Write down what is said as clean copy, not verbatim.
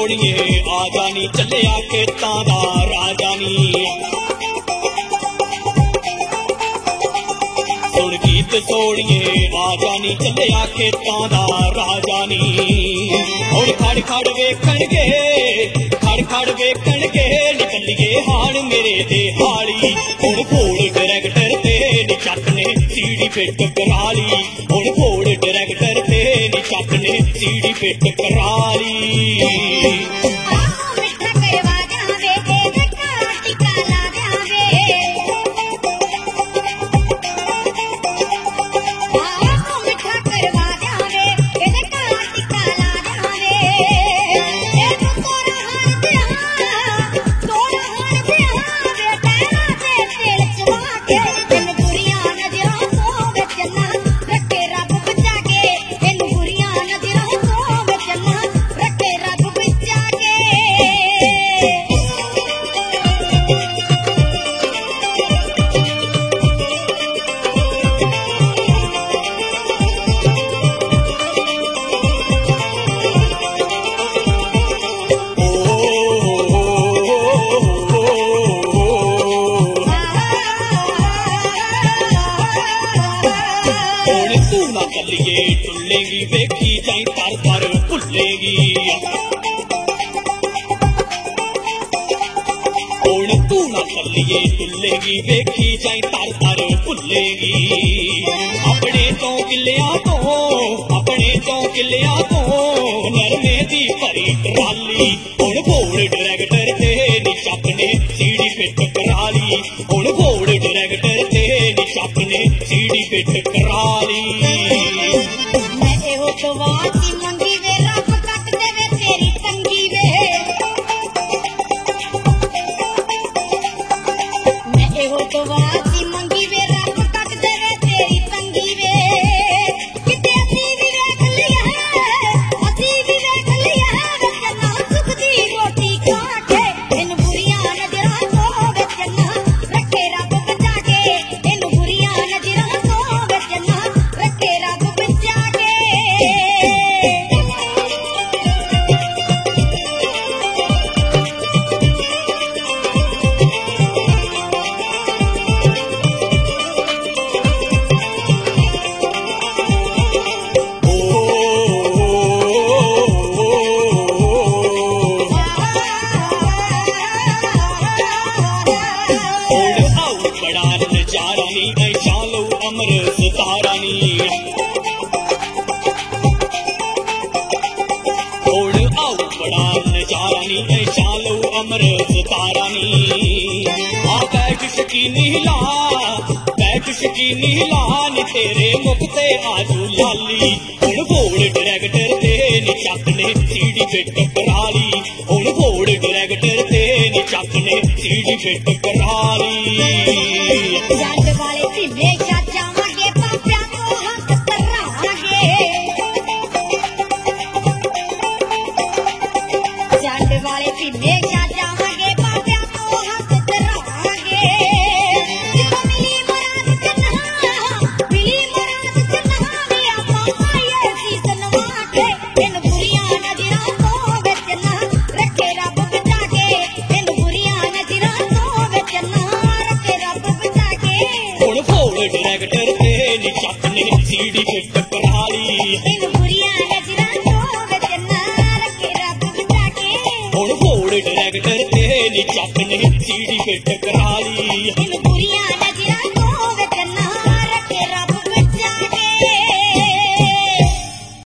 सोड़िए आ जानी चलिया खेतां दा राजा नी सुन गीत सोड़िए आ जानी चलिया खेतां दा राजा नी हुण खड़ खड़ वेखणगे निकलिए हाण मेरे दे हाली हुण घोड़ डायरैक्टर ते नी चक ने सीढ़ी फिट कराली हुण घोड़ डायरैक्टर ते नी चक ने सीढ़ी फिट कराली टुल्लेगी वेखी जाई तर तर भुल्लेगी हुण तू ना चलिए टुल्लेगी वेखी जाई तर तर भुल्लेगी अपने तो किलियां तो नरमे दी भरी ट्राली हुण घोड़ डायरैक्टर ते नी चक ने सीढ़ी फिट कराली हुण घोड़ डायरैक्टर ते नी चक ने सीढ़ी फिट कराली शकीनी लानी तेरे मुख ते आजू लाली हुण घोड़ डायरैक्टर ते नी चक ने सीढ़ी फिट कराली हुण घोड़ डायरैक्टर ते नी चक ने सीढ़ी फिट कराली डायरैक्टर ते नी चक ने सीढ़ी फिट कराली हुण घोड़ डायरैक्टर ते नी चक ने सीढ़ी फिट कराली